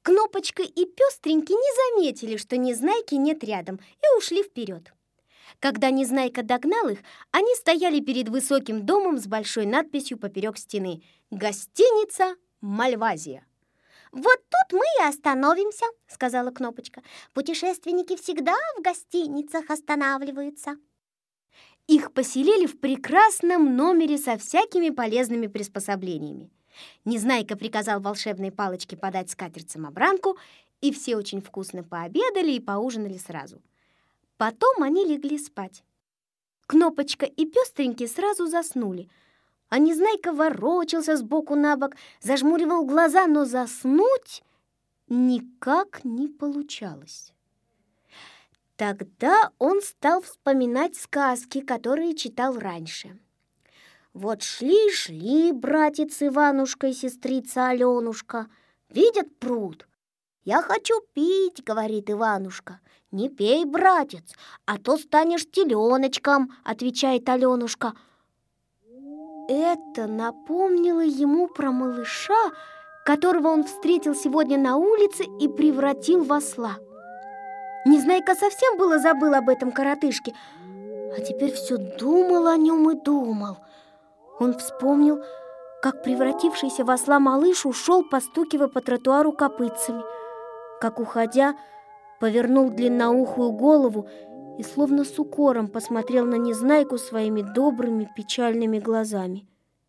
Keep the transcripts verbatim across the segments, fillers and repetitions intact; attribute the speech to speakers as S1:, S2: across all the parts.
S1: Кнопочка и Пестренький не заметили, что Незнайки нет рядом, и ушли вперед. Когда Незнайка догнал их, они стояли перед высоким домом с большой надписью поперек стены: «Гостиница Мальвазия».
S2: «Вот тут мы и остановимся», — сказала Кнопочка. «Путешественники всегда в гостиницах останавливаются».
S1: Их поселили в прекрасном номере со всякими полезными приспособлениями. Незнайка приказал волшебной палочке подать скатерть-самобранку, и все очень вкусно пообедали и поужинали сразу. Потом они легли спать. Кнопочка и Пестренький сразу заснули, а Незнайка ворочался сбоку на бок, зажмуривал глаза, но заснуть никак не получалось. Тогда он стал вспоминать сказки, которые читал раньше. Вот шли-шли братец Иванушка и сестрица Аленушка, видят пруд. «Я хочу пить», — говорит Иванушка. «Не пей, братец, а то станешь теленочком», — отвечает Аленушка. Это напомнило ему про малыша, которого он встретил сегодня на улице и превратил в осла. Незнайка совсем было забыл об этом коротышке, а теперь все думал о нем и думал. Он вспомнил, как превратившийся в осла малыш ушел, постукивая по тротуару копытцами, как, уходя, повернул длинноухую голову и словно с укором посмотрел на Незнайку своими добрыми печальными глазами.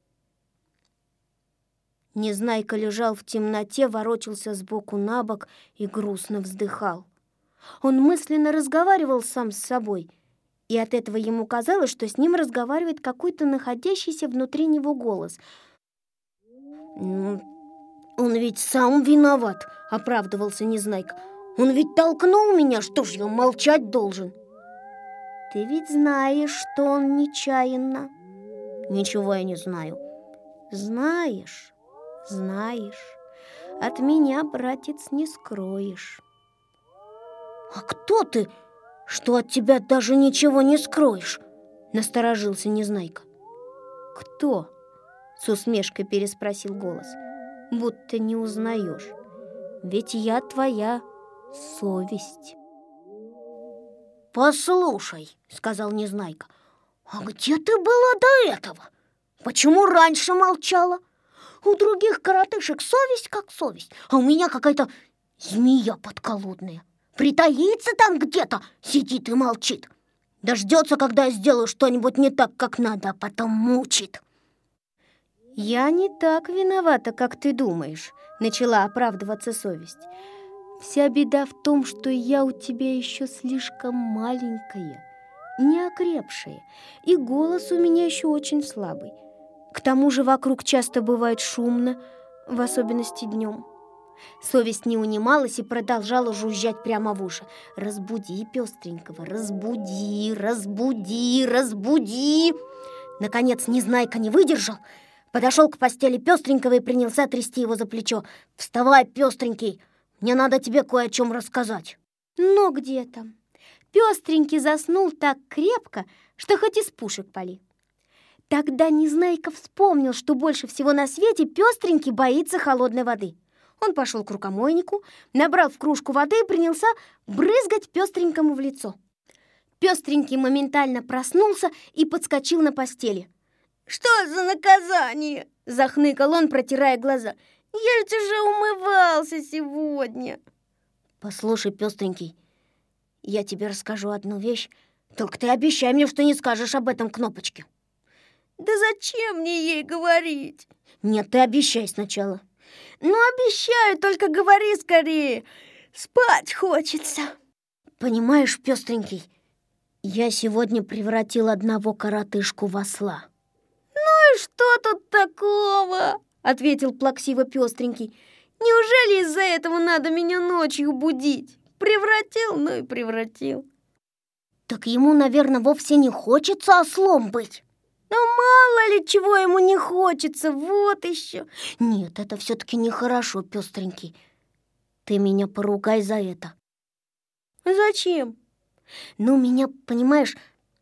S1: Незнайка лежал в темноте, ворочался сбоку на бок и грустно вздыхал. Он мысленно разговаривал сам с собой, и от этого ему казалось, что с ним разговаривает какой-то находящийся внутри него голос. «Ну, он ведь сам виноват», — оправдывался Незнайка. «Он ведь толкнул меня, что ж я молчать должен?» «Ты ведь знаешь, что он нечаянно». «Ничего я не знаю». «Знаешь, знаешь. От меня, братец, не скроешь». «А кто ты, что от тебя даже ничего не скроешь?» — насторожился Незнайка. «Кто?» — с усмешкой переспросил голос. «Будто не узнаешь. Ведь я твоя совесть».
S2: «Послушай», — сказал Незнайка, — «а где ты была до этого? Почему раньше молчала? У других коротышек совесть как совесть, а у меня какая-то змея подколодная. Притаится там где-то, сидит и молчит. Дождется, когда я сделаю что-нибудь не так, как надо, а потом мучит».
S1: «Я не так виновата, как ты думаешь», — начала оправдываться совесть. «Вся беда в том, что я у тебя еще слишком маленькая, неокрепшая, и голос у меня еще очень слабый. К тому же вокруг часто бывает шумно, в особенности днем». Совесть не унималась и продолжала жужжать прямо в уши. «Разбуди Пестренького, разбуди, разбуди, разбуди!» Наконец Незнайка не выдержал, подошел к постели Пестренького и принялся трясти его за плечо. «Вставай, Пестренький, мне надо тебе кое о чем рассказать». Но где там? Пестренький заснул так крепко, что хоть из пушек пали. Тогда Незнайка вспомнил, что больше всего на свете Пестренький боится холодной воды. Он пошел к рукомойнику, набрал в кружку воды и принялся брызгать Пестренькому в лицо. Пестренький моментально проснулся и подскочил на постели. «Что за наказание?» — захныкал он, протирая глаза. «Я ведь уже умывался сегодня». «Послушай, Пестренький, я тебе расскажу одну вещь, только ты обещай мне, что не скажешь об этом Кнопочке». «Да зачем мне ей говорить?» «Нет, ты обещай сначала». «Ну, обещаю, только говори скорее, спать хочется». «Понимаешь, Пестренький, я сегодня превратил одного коротышку в осла». «Ну и что тут такого?» — ответил плаксиво Пестренький. «Неужели из-за этого надо меня ночью будить? Превратил, ну и превратил». «Так ему, наверное, вовсе не хочется ослом быть». «Ну, мало ли чего ему не хочется, вот еще». «Нет, это все-таки нехорошо, Пестренький. Ты меня поругай за это». «Зачем?» «Ну, меня, понимаешь,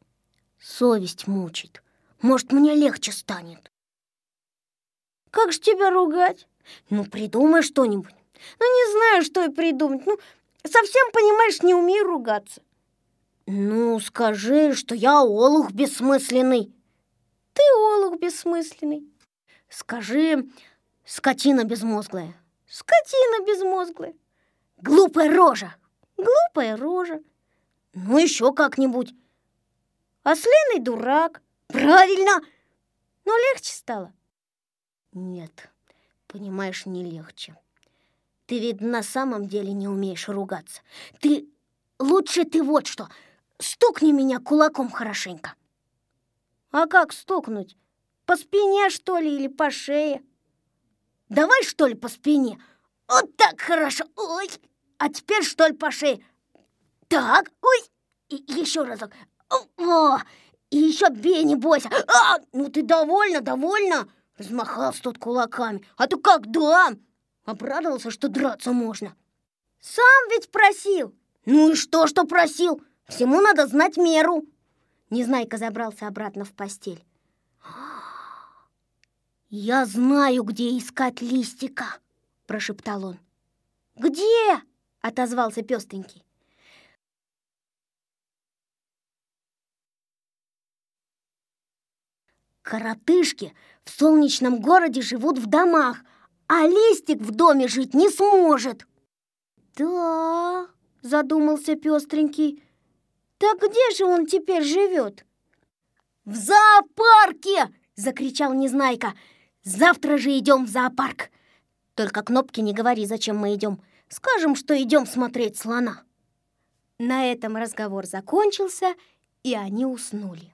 S1: совесть мучит. Может, мне легче станет». «Как же тебя ругать?» «Ну, придумай что-нибудь. Ну, не знаю, что и придумать. Ну, совсем, понимаешь, не умею ругаться.
S2: Ну, скажи, что я олух бессмысленный.
S1: Ты олух бессмысленный.
S2: Скажи, скотина безмозглая.
S1: Скотина безмозглая.
S2: Глупая рожа.
S1: Глупая рожа.
S2: Ну, еще как-нибудь.
S1: Ослиный дурак.
S2: Правильно.
S1: Но легче стало?
S2: Нет, понимаешь, не легче. Ты ведь на самом деле не умеешь ругаться. Ты... Лучше ты вот что. Стукни меня кулаком хорошенько.
S1: А как стукнуть? По спине, что ли, или по шее?
S2: Давай, что ли, по спине? Вот так хорошо. Ой. А теперь, что ли, по шее? Так, ой. И еще разок. О, и еще бей, не бойся. А, ну ты довольна, довольна? Размахался тут кулаками. А то как дам? Обрадовался, что драться можно.
S1: Сам ведь просил.
S2: Ну и что, что просил? Всему надо знать меру.
S1: Незнайка забрался обратно в постель.
S2: «Я знаю, где искать листика», — прошептал он.
S1: «Где?» — отозвался пёстренький.
S2: «Коротышки в солнечном городе живут в домах, а листик в доме жить не сможет».
S1: «Да», — задумался пёстренький. «Так где же он теперь живет?»
S2: «В зоопарке!» — закричал Незнайка. «Завтра же идем в зоопарк. Только Кнопке не говори, зачем мы идем. Скажем, что идем смотреть слона».
S1: На этом разговор закончился, и они уснули.